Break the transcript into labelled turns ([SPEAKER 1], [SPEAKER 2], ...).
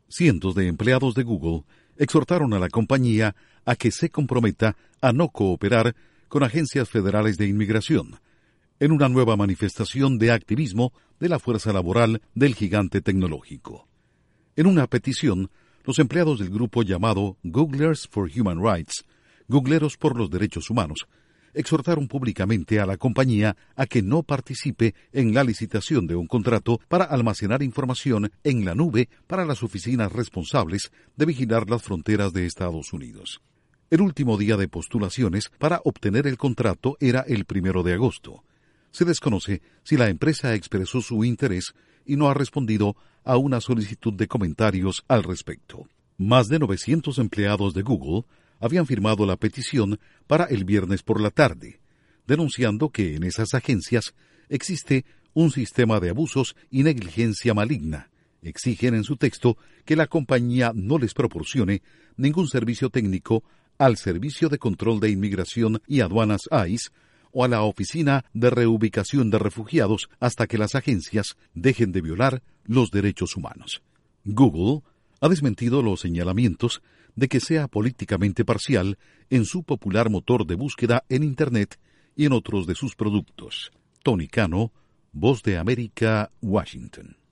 [SPEAKER 1] Cientos de empleados de Google exhortaron a la compañía a que se comprometa a no cooperar con agencias federales de inmigración, en una nueva manifestación de activismo de la fuerza laboral del gigante tecnológico. En una petición, los empleados del grupo llamado Googlers for Human Rights, Googleros por los Derechos Humanos, exhortaron públicamente a la compañía a que no participe en la licitación de un contrato para almacenar información en la nube para las oficinas responsables de vigilar las fronteras de Estados Unidos. El último día de postulaciones para obtener el contrato era el 1 de agosto. Se desconoce si la empresa expresó su interés y no ha respondido a una solicitud de comentarios al respecto. Más de 900 empleados de Google habían firmado la petición para el viernes por la tarde, denunciando que en esas agencias existe un sistema de abusos y negligencia maligna. Exigen en su texto que la compañía no les proporcione ningún servicio técnico al Servicio de Control de Inmigración y Aduanas ICE o a la Oficina de Reubicación de Refugiados hasta que las agencias dejen de violar los derechos humanos. Google ha desmentido los señalamientos de que sea políticamente parcial en su popular motor de búsqueda en Internet y en otros de sus productos. Tony Cano, Voz de América, Washington.